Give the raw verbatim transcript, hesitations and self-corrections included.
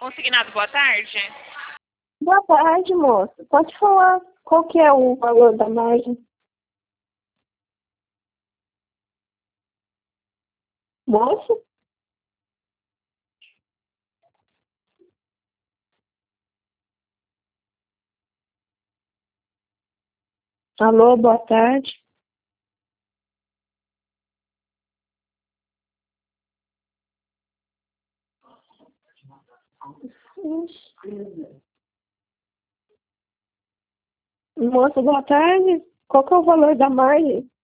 Consignado, boa tarde. Boa tarde, moça. Pode falar qual que é o valor da margem? Moça? Alô, boa tarde. Moça, boa tarde. Qual que é o valor da margem?